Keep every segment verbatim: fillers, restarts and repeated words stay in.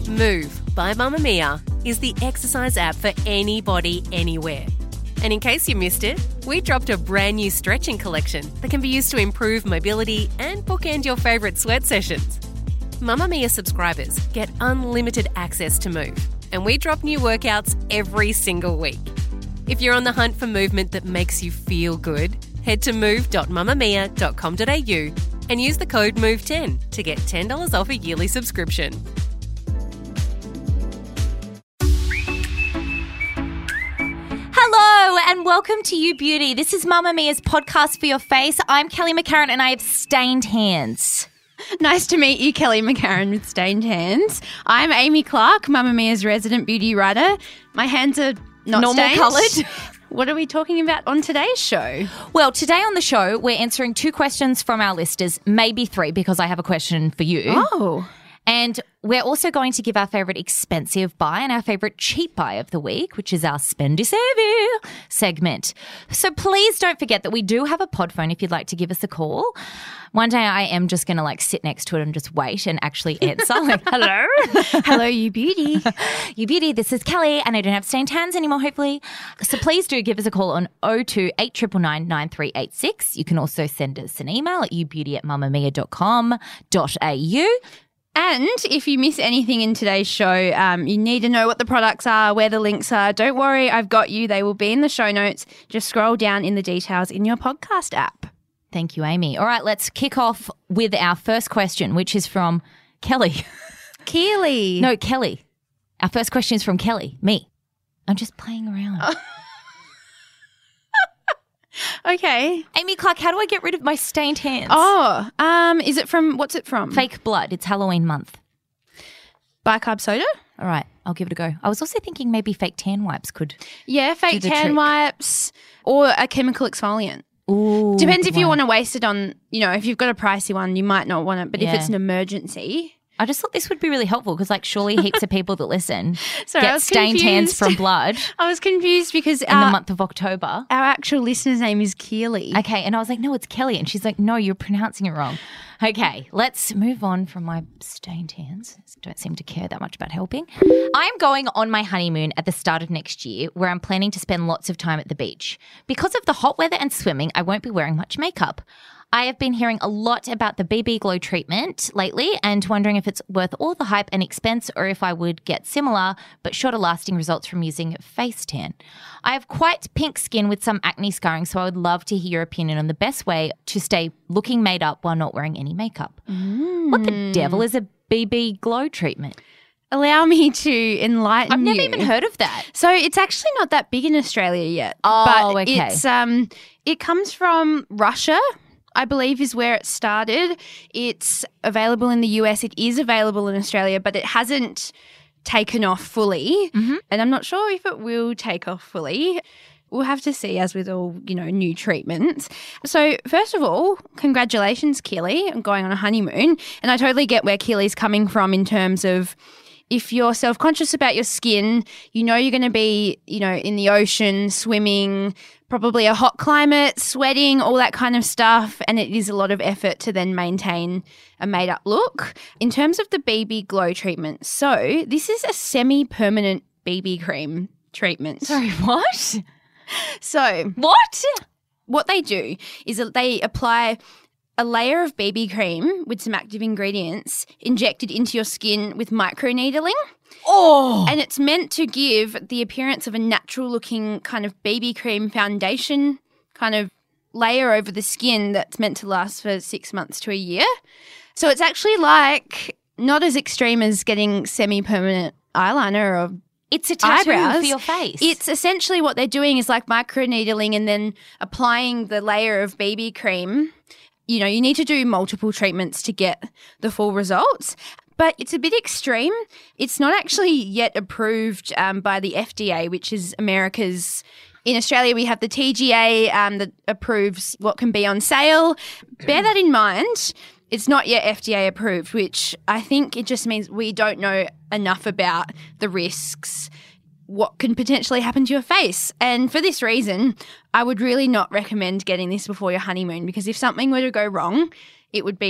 Move by Mamamia is the exercise app for anybody, anywhere. And in case you missed it, we dropped a brand new stretching collection that can be used to improve mobility and bookend your favourite sweat sessions. Mamamia subscribers get unlimited access to Move, and we drop new workouts every single week. If you're on the hunt for movement that makes you feel good, head to move dot mamamia dot com dot a u and use the code move ten to get ten dollars off a yearly subscription. Hello and welcome to You Beauty. This is Mamamia's podcast for your face. I'm Kelly McCarran and I have stained hands. Nice to meet you, Kelly McCarran with stained hands. I'm Amy Clark, Mamamia's resident beauty writer. My hands are not Normal stained. coloured. What are we talking about on today's show? Well, today on the show, we're answering two questions from our listeners, maybe three, because I have a question for you. Oh. And we're also going to give our favourite expensive buy and our favourite cheap buy of the week, which is our Spendy Savvy segment. So please don't forget that we do have a pod phone if you'd like to give us a call. One day I am just going to like sit next to it and just wait and actually answer. Like, hello? Hello, You Beauty. You Beauty, this is Kelly and I don't have stained hands anymore, hopefully. So please do give us a call on oh two eight nine nine nine three eight six. You can also send us an email at youbeauty at mamamia dot com dot a u. And if you miss anything in today's show, um, you need to know what the products are, where the links are. Don't worry, I've got you. They will be in the show notes. Just scroll down in the details in your podcast app. Thank you, Amy. All right, let's kick off with our first question, which is from Kelly. Keely. No, Kelly. Our first question is from Kelly, me. I'm just playing around. Oh. Okay. Amy Clark, how do I get rid of my stained hands? Oh, um, is it from, what's it from? Fake blood. It's Halloween month. Bicarb soda? All right, I'll give it a go. I was also thinking maybe fake tan wipes could. Yeah, fake the tan trick. wipes or a chemical exfoliant. Ooh. Depends if you wow. want to waste it on, you know, if you've got a pricey one, you might not want it. But Yeah. if it's an emergency. I just thought this would be really helpful because, like, surely heaps of people that listen Sorry, I get was stained hands confused. from blood I was confused because in our, the month of October. our actual listener's name is Keely. Okay, and I was like, no, it's Kelly. And she's like, no, you're pronouncing it wrong. Okay, let's move on from my stained hands. Don't seem to care that much about helping. I'm going on my honeymoon at the start of next year where I'm planning to spend lots of time at the beach. Because of the hot weather and swimming, I won't be wearing much makeup. I have been hearing a lot about the B B Glow treatment lately and wondering if it's worth all the hype and expense or if I would get similar but shorter lasting results from using face tan. I have quite pink skin with some acne scarring, so I would love to hear your opinion on the best way to stay looking made up while not wearing any makeup. Mm. What the devil is a B B Glow treatment? Allow me to enlighten I've never you. even heard of that. So it's actually not that big in Australia yet. Oh, but okay. It's, um, it comes from Russia, I believe is where it started. It's available in the U S. It is available in Australia, but it hasn't taken off fully. Mm-hmm. And I'm not sure if it will take off fully. We'll have to see, as with all, you know, new treatments. So first of all, congratulations, Keely, on going on a honeymoon. And I totally get where Keely's coming from in terms of if you're self-conscious about your skin, you know you're going to be, you know, in the ocean, swimming, probably a hot climate, sweating, all that kind of stuff, and it is a lot of effort to then maintain a made-up look. In terms of the B B Glow treatment, so this is a semi-permanent B B cream treatment. Sorry, what? So What? what they do is that they apply a layer of B B cream with some active ingredients injected into your skin with microneedling. Oh. And it's meant to give the appearance of a natural looking kind of B B cream foundation kind of layer over the skin that's meant to last for six months to a year. So it's actually like not as extreme as getting semi-permanent eyeliner or It's a tattoo eyebrows for your face. It's essentially what they're doing is like microneedling and then applying the layer of B B cream. You know, you need to do multiple treatments to get the full results. But it's a bit extreme. It's not actually yet approved um, by the F D A, which is America's. In Australia, we have the T G A um, that approves what can be on sale. Bear that in mind. It's not yet F D A approved, which I think it just means we don't know enough about the risks, what can potentially happen to your face. And for this reason, I would really not recommend getting this before your honeymoon, because if something were to go wrong, it would be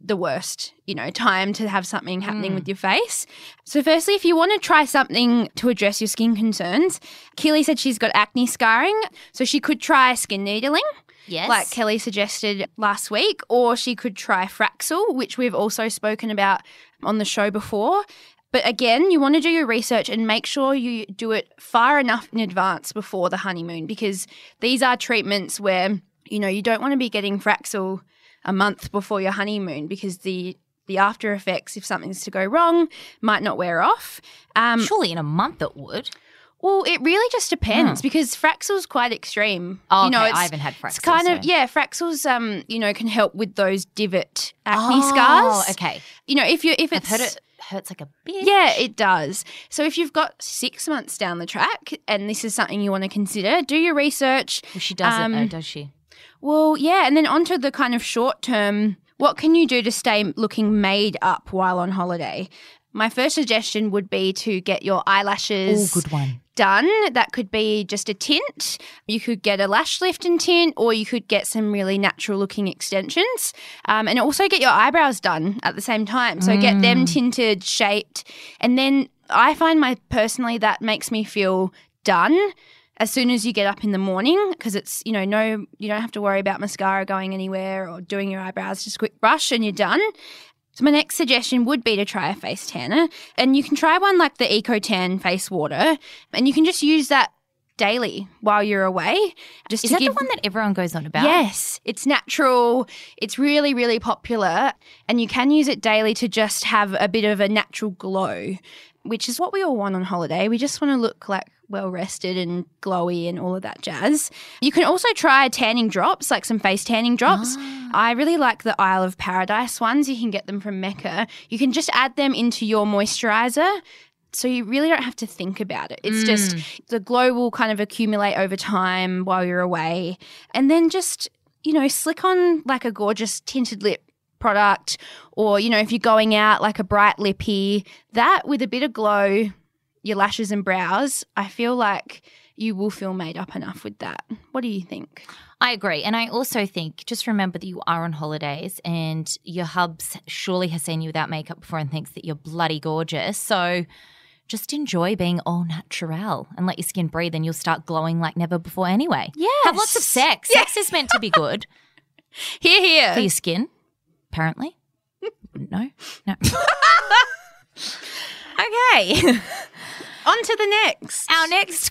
the worst, you know, time to have something happening mm. with your face. So firstly, if you want to try something to address your skin concerns, Keely said she's got acne scarring, so she could try skin needling. Yes. Like Kelly suggested last week, or she could try Fraxel, which we've also spoken about on the show before. But again, you want to do your research and make sure you do it far enough in advance before the honeymoon, because these are treatments where, you know, you don't want to be getting Fraxel a month before your honeymoon, because the the after effects, if something's to go wrong, might not wear off. Um, Surely in a month it would. Well, it really just depends mm. because Fraxel's quite extreme. Oh, you know, okay. it's, I haven't had Fraxel. It's kind so. of, yeah, Fraxel's, um, you know, can help with those divot acne oh, scars. okay. You know, if you if it's I've heard it hurts like a bitch. Yeah, it does. So if you've got six months down the track and this is something you want to consider, do your research. Well, she doesn't um, though, does she? Well, yeah, and then onto the kind of short term, what can you do to stay looking made up while on holiday? My first suggestion would be to get your eyelashes Oh, good one. done. That could be just a tint. You could get a lash lift and tint, or you could get some really natural looking extensions, um, and also get your eyebrows done at the same time. So mm. get them tinted, shaped, and then I find my personally that makes me feel done as soon as you get up in the morning, because it's, you know, no, you don't have to worry about mascara going anywhere or doing your eyebrows, just a quick brush and you're done. So my next suggestion would be to try a face tanner, and you can try one like the EcoTan face water, and you can just use that daily while you're away. Just Is to that give, the one that everyone goes on about? Yes, it's natural. It's really, really popular, and you can use it daily to just have a bit of a natural glow, which is what we all want on holiday. We just want to look like well rested and glowy and all of that jazz. You can also try tanning drops, like some face tanning drops. Ah. I really like the Isle of Paradise ones. You can get them from Mecca. You can just add them into your moisturizer, so you really don't have to think about it. It's mm. just the glow will kind of accumulate over time while you're away. And then just, you know, slick on like a gorgeous tinted lip product, or, you know, if you're going out, like a bright lippy, that with a bit of glow, your lashes and brows, I feel like you will feel made up enough with that. What do you think? I agree. And I also think, just remember that you are on holidays and your hubs surely has seen you without makeup before and thinks that you're bloody gorgeous. So just enjoy being all natural and let your skin breathe, and you'll start glowing like never before anyway. Yes. Have lots of sex. Yes. Sex is meant to be good. Hear, hear. For your skin, apparently. No? No. Okay. On to the next. Our next,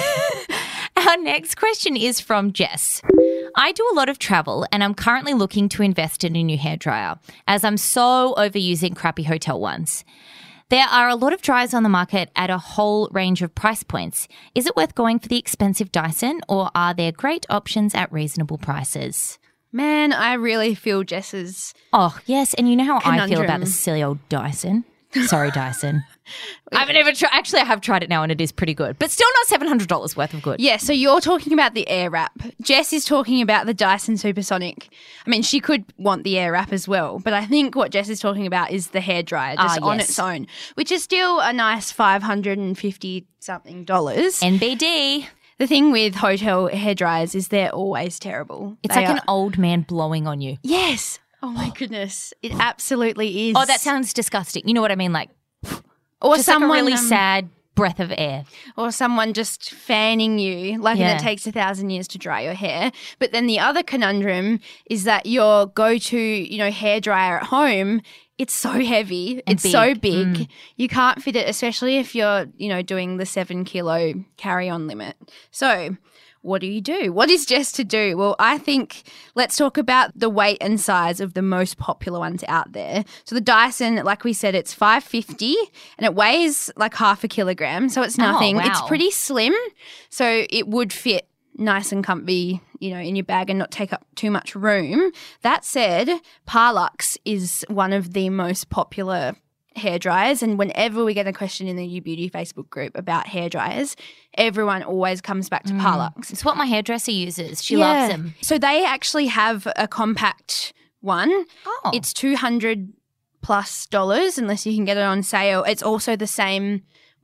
our next question is from Jess. I do a lot of travel and I'm currently looking to invest in a new hairdryer as I'm so overusing crappy hotel ones. There are a lot of dryers on the market at a whole range of price points. Is it worth going for the expensive Dyson, or are there great options at reasonable prices? Man, I really feel Jess's Oh, yes. And you know how conundrum. I feel about the silly old Dyson. Sorry, Dyson. I haven't ever tried. Actually, I have tried it now and it is pretty good, but still not seven hundred dollars worth of good. Yeah, so you're talking about the Airwrap. Jess is talking about the Dyson Supersonic. I mean, she could want the Airwrap as well, but I think what Jess is talking about is the hairdryer just Ah, on yes. its own, which is still a nice five hundred fifty something dollars. N B D. The thing with hotel hairdryers is they're always terrible. It's They like are- an old man blowing on you. Yes. Oh my goodness. It absolutely is. Oh, that sounds disgusting. You know what I mean? Like, or just someone like a really um, sad breath of air. or someone just fanning you, like, Yeah. and it takes a thousand years to dry your hair. But then the other conundrum is that your go-to, you know, hairdryer at home, it's so heavy, And it's so big. big, Mm. you can't fit it, especially if you're, you know, doing the seven kilo carry-on limit. So what do you do? What is Jess to do? Well, I think let's talk about the weight and size of the most popular ones out there. So the Dyson, like we said, it's five hundred fifty dollars and it weighs like half a kilogram. So it's nothing. Oh, wow. It's pretty slim. So it would fit nice and comfy, you know, in your bag and not take up too much room. That said, Parlux is one of the most popular hair dryers, and whenever we get a question in the You Beauty Facebook group about hair dryers, everyone always comes back to Parlux. It's what my hairdresser uses. She Yeah. loves them. So they actually have a compact one. Oh. It's two hundred plus dollars unless you can get it on sale. It's also the same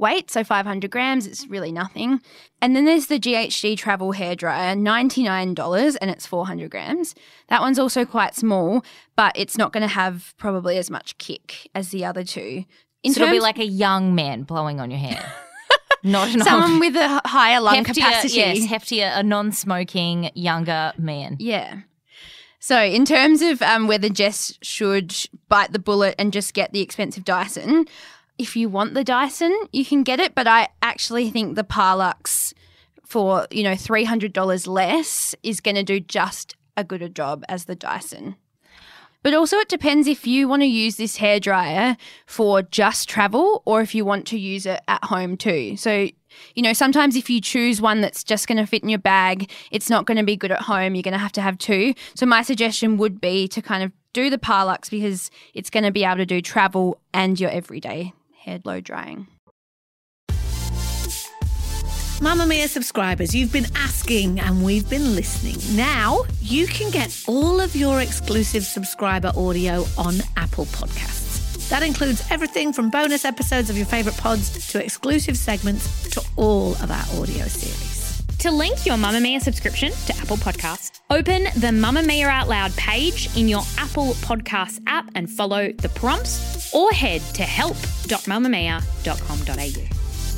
weight, so five hundred grams. It's really nothing. And then there's the G H D Travel Hairdryer, ninety-nine dollars, and it's four hundred grams. That one's also quite small, but it's not going to have probably as much kick as the other two. In so it'll be terms- like a young man blowing on your hair. Not an Someone old, with a h- higher lung heftier, capacity. Yes, heftier, a non-smoking younger man. Yeah. So in terms of um, whether Jess should bite the bullet and just get the expensive Dyson, if you want the Dyson, you can get it. But I actually think the Parlux for, you know, three hundred dollars less is going to do just a good a job as the Dyson. But also it depends if you want to use this hairdryer for just travel or if you want to use it at home too. So, you know, sometimes if you choose one that's just going to fit in your bag, it's not going to be good at home. You're going to have to have two. So my suggestion would be to kind of do the Parlux because it's going to be able to do travel and your everyday hair blow drying. Mamamia subscribers, you've been asking and we've been listening. Now you can get all of your exclusive subscriber audio on Apple Podcasts. That includes everything from bonus episodes of your favourite pods to exclusive segments to all of our audio series. To link your Mamamia subscription to Apple Podcasts, open the Mamamia Out Loud page in your Apple Podcasts app and follow the prompts or head to help dot mamamia dot com dot a u.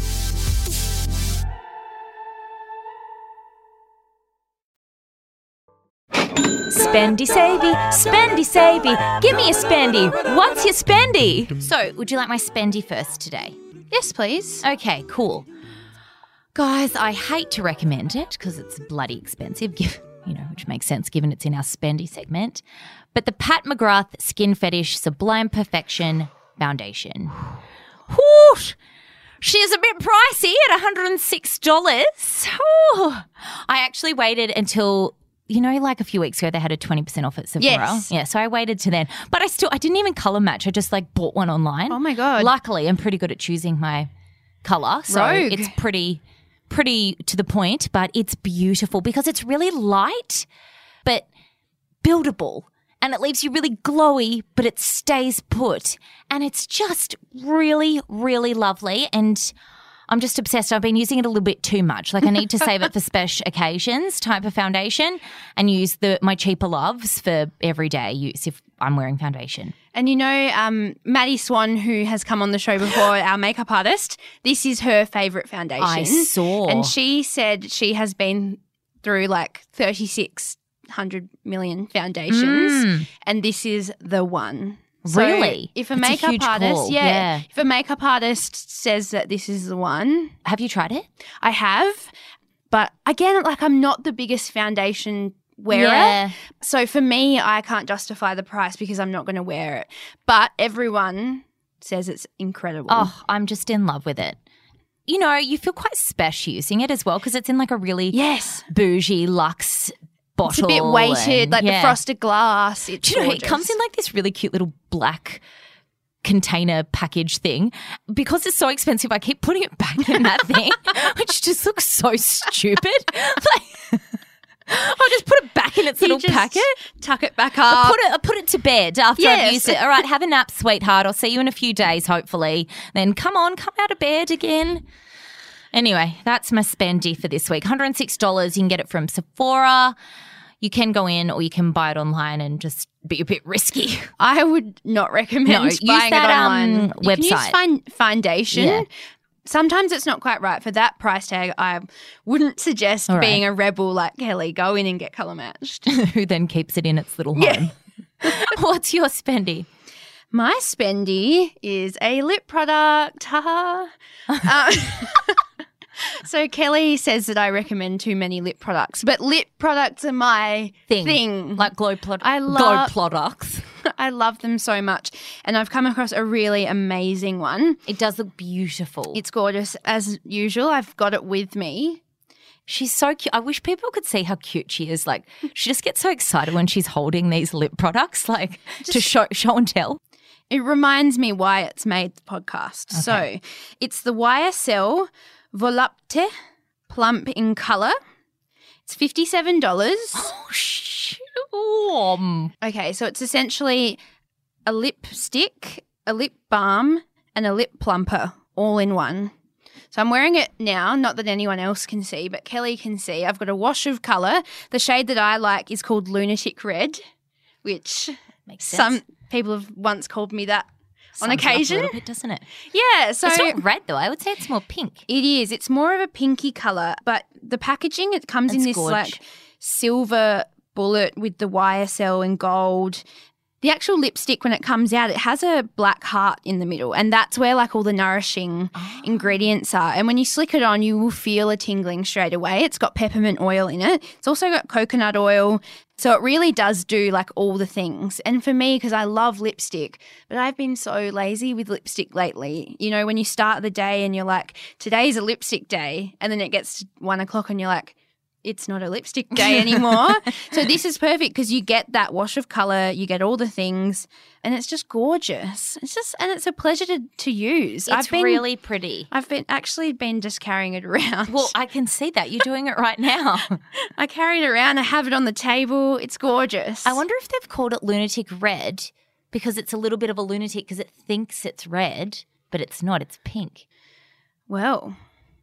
Spendy savey, spendy savey, give me a spendy. What's your spendy? So, would you like my spendy first today? Yes, please. Okay, cool. Guys, I hate to recommend it because it's bloody expensive, give, you know, which makes sense given it's in our spendy segment. But the Pat McGrath Skin Fetish Sublime Perfection Foundation. Whoosh! She is a bit pricey at one hundred six dollars. Ooh. I actually waited until, you know, like a few weeks ago they had a twenty percent off at Sephora. Yes. Yeah, so I waited to then. But I still, I didn't even colour match. I just like bought one online. Oh my God. Luckily, I'm pretty good at choosing my colour. So Rogue. it's pretty, pretty to the point, but it's beautiful because it's really light but buildable. And it leaves you really glowy, but it stays put. And it's just really, really lovely. And I'm just obsessed. I've been using it a little bit too much. Like I need to save it for special occasions type of foundation and use the my cheaper loves for everyday use if I'm wearing foundation. And you know, um, Maddie Swan, who has come on the show before, our makeup artist, this is her favourite foundation. I saw. And she said she has been through like thirty-six hundred million foundations Mm. and this is the one. So Really? if a It's a makeup huge artist, call, yeah, yeah. if a makeup artist says that this is the one, Have you tried it? I have. But again, like I'm not the biggest foundation wearer. Yeah. So for me, I can't justify the price because I'm not going to wear it. But everyone says it's incredible. Oh, I'm just in love with it. You know, you feel quite special using it as well because it's in like a really yes. bougie luxe bottle. It's a bit weighted, and- like yeah. the frosted glass. It's Do you know, gorgeous. it comes in like this really cute little black container package thing. Because it's so expensive, I keep putting it back in that thing, which just looks so stupid. Like, I'll just put it back in its You little just packet. tuck it back I up. put it, I put it to bed after I've Yes. used it. All right, have a nap, sweetheart. I'll see you in a few days, hopefully. Then come on, come out of bed again. Anyway, that's my spendy for this week. one hundred six dollars. You can get it from Sephora. You can go in or you can buy it online and just be a bit risky. I would not recommend No, use buying that, it online. um, You can use website. fin- foundation. Yeah. Sometimes it's not quite right for that price tag. I wouldn't suggest All right. being a rebel like Kelly. Go in and get colour matched. Who then keeps it in its little home. What's your spendy? My spendy is a lip product. Haha. um, so Kelly says that I recommend too many lip products, but lip products are my Thing. thing. Like glow, plod- I glow love- products. I love them so much, and I've come across a really amazing one. It does look beautiful. It's gorgeous as usual. I've got it with me. She's so cute. I wish people could see how cute she is. Like, she just gets so excited when she's holding these lip products, like to show, show and tell. It reminds me why it's made the podcast. Okay. So it's the Y S L Volupte Plump in Colour. It's fifty-seven dollars. Oh, sh- um. Okay, so it's essentially a lipstick, a lip balm, and a lip plumper all in one. So I'm wearing it now, not that anyone else can see, but Kelly can see. I've got a wash of colour. The shade that I like is called Lunatic Red, which Makes sense. some people have once called me that on Sums it up occasion. a little bit, doesn't it? Yeah, so It's not red though. I would say it's more pink. it is. It's more of a pinky colour, but the packaging, it comes in It's this gorge. like silver bullet with the Y S L in gold. The actual lipstick, when it comes out, it has a black heart in the middle, and that's where like all the nourishing Oh. ingredients are. And when you slick it on, you will feel a tingling straight away. It's got peppermint oil in it. It's also got coconut oil. So it really does do like all the things. And for me, because I love lipstick, but I've been so lazy with lipstick lately. You know, when you start the day and you're like, today's a lipstick day, and then it gets to one o'clock and you're like, it's not a lipstick day anymore. So this is perfect because you get that wash of colour, you get all the things, and it's just gorgeous. It's just, and it's a pleasure to, to use. It's I've been, really pretty. I've been actually been just carrying it around. Well, I can see that. You're doing it right now. I carry it around. I have it on the table. It's gorgeous. I wonder if they've called it Lunatic Red because it's a little bit of a lunatic because it thinks it's red, but it's not. It's pink. Well,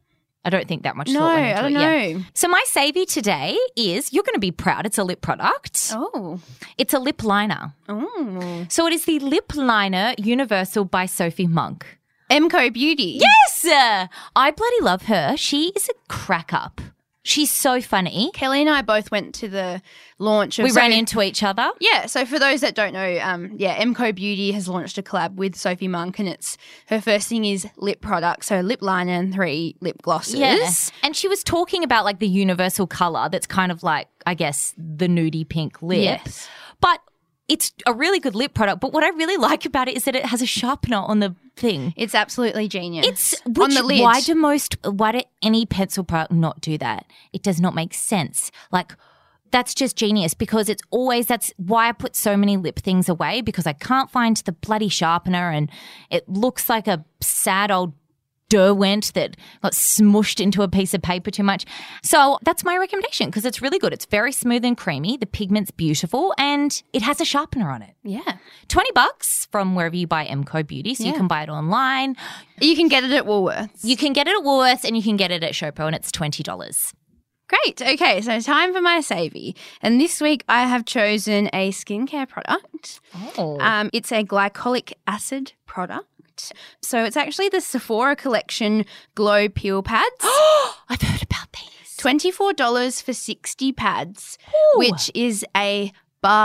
I don't think that much no, thought went into I don't it. Yeah. know. So my savvy today is, you're going to be proud, it's a lip product. Oh, It's a lip liner. oh, So it is the Lip Liner Universal by Sophie Monk. Emco Beauty. Yes! Uh, I bloody love her. She is a crack up. She's so funny. Kelly and I both went to the launch of. We so- ran into each other. Yeah, so for those that don't know, um, yeah, Emco Beauty has launched a collab with Sophie Monk, and it's her first thing is lip product, so lip liner and three lip glosses. Yes. And she was talking about like the universal colour that's kind of like, I guess, the nudie pink lip. Yes. But it's a really good lip product. But what I really like about it is that it has a sharpener on the thing. It's absolutely genius. It's on which, the lid. Why do most, why do any pencil product not do that? It does not make sense. Like, that's just genius because it's always, that's why I put so many lip things away because I can't find the bloody sharpener and it looks like a sad old Derwent that got smushed into a piece of paper too much. So that's my recommendation because it's really good. It's very smooth and creamy. The pigment's beautiful and it has a sharpener on it. Yeah. twenty bucks from wherever you buy Emco Beauty. So you Yeah. can buy it online. You can get it at Woolworths. You can get it at Woolworths and you can get it at Showpo and it's twenty dollars. Great. Okay, so time for my savvy. And this week I have chosen a skincare product. Oh. Um, it's a glycolic acid product. So it's actually the Sephora Collection Glow Peel Pads. I've heard about these. twenty-four dollars for sixty pads, Ooh. which is a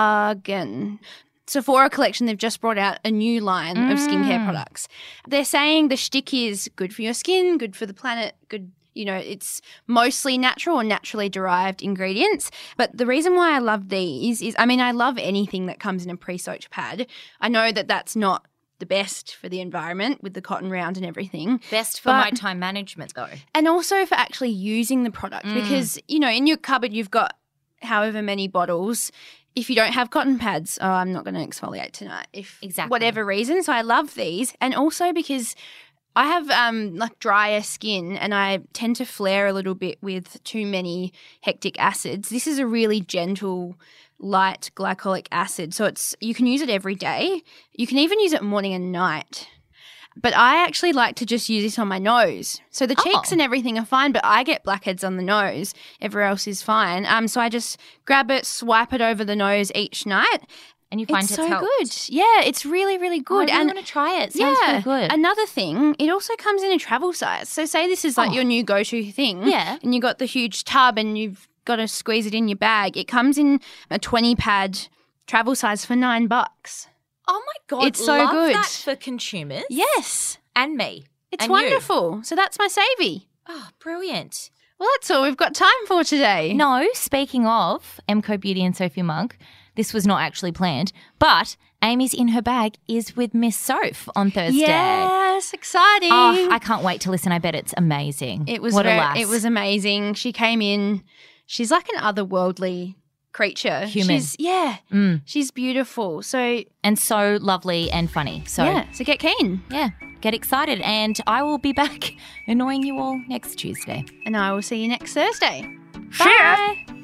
bargain. Sephora Collection, they've just brought out a new line of skincare products. They're saying the shtick is good for your skin, good for the planet, good, you know, it's mostly natural or naturally derived ingredients. But the reason why I love these is, I mean, I love anything that comes in a pre-soaked pad. I know that that's not the best for the environment with the cotton round and everything. Best for But- my time management though. And also for actually using the product because, you know, in your cupboard you've got however many bottles. If you don't have cotton pads, oh, I'm not going to exfoliate tonight. If Exactly. whatever reason. So I love these. And also because I have um, like drier skin and I tend to flare a little bit with too many hectic acids. This is a really gentle, light glycolic acid. So it's you can use it every day. You can even use it morning and night. But I actually like to just use this on my nose. So the cheeks Oh. and everything are fine, but I get blackheads on the nose. Everywhere else is fine. Um, so I just grab it, swipe it over the nose each night. And you find It's it's, so helped. good. Yeah, it's really, really Oh, good. I really and want to try it. Sounds yeah, really good. another thing, it also comes in a travel size. So say this is like Oh. your new go-to thing. Yeah. And you got the huge tub and you've got to squeeze it in your bag. It comes in a twenty pad travel size for nine bucks. Oh my God. It's so love good. that for consumers. Yes. And me. It's And you. wonderful. So that's my savvy. Oh, brilliant. Well, that's all we've got time for today. No, speaking of Emco Beauty and Sophie Monk, this was not actually planned, but Amy's in her bag is with Miss Soph on Thursday. Yes, exciting. Oh, I can't wait to listen. I bet it's amazing. it was what very, a lass. it was amazing. She came in. She's like an otherworldly creature. Human. She's yeah. Mm. She's beautiful. So and so lovely and funny. So yeah. So get keen. yeah, get excited. And I will be back annoying you all next Tuesday. And I will see you next Thursday. See ya. Bye.